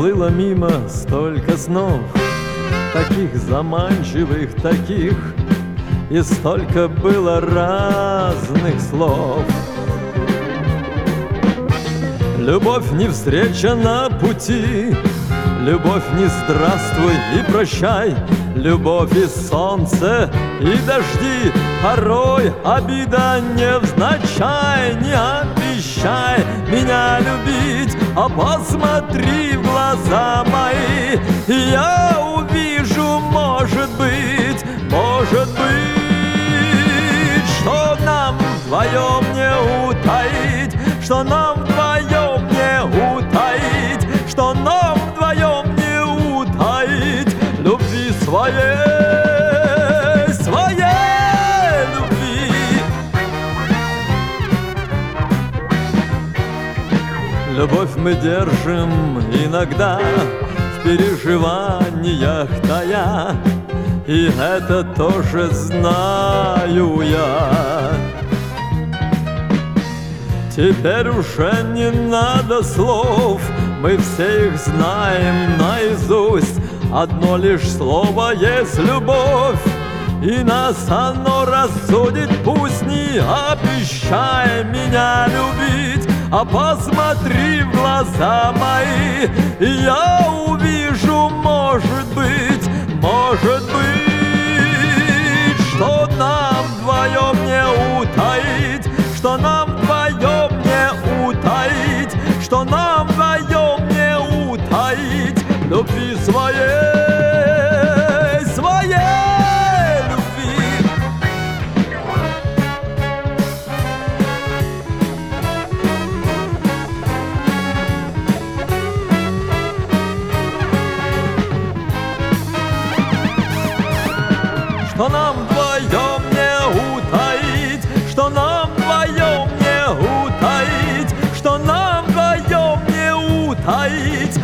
проплыло мимо столько снов, таких заманчивых, таких, и столько было разных слов. Любовь не встреча на пути, любовь не здравствуй и прощай, любовь и солнце, и дожди, порой обида невзначай. Не обещай меня любить, а посмотри в глаза мои, и я увижу, может быть, что нам вдвоем не утаить, что нам вдвоем не утаить, что нам вдвоем не утаить любви своей любви. Любовь мы держим иногда в переживаниях тая, и это тоже знаю я. Теперь уже не надо слов, мы все их знаем наизусть. Одно лишь слово есть любовь, и нас оно рассудит. Пусть не обещай меня любить, а посмотри в глаза мои, и я увижу, может быть, что нам вдвоем не утаить, что нам вдвоем не утаить, что нам вдвоем не утаить любви своей любви. Что нам вдвоем не утаить, что нам вдвоем не утаить, что нам вдвоем не утаить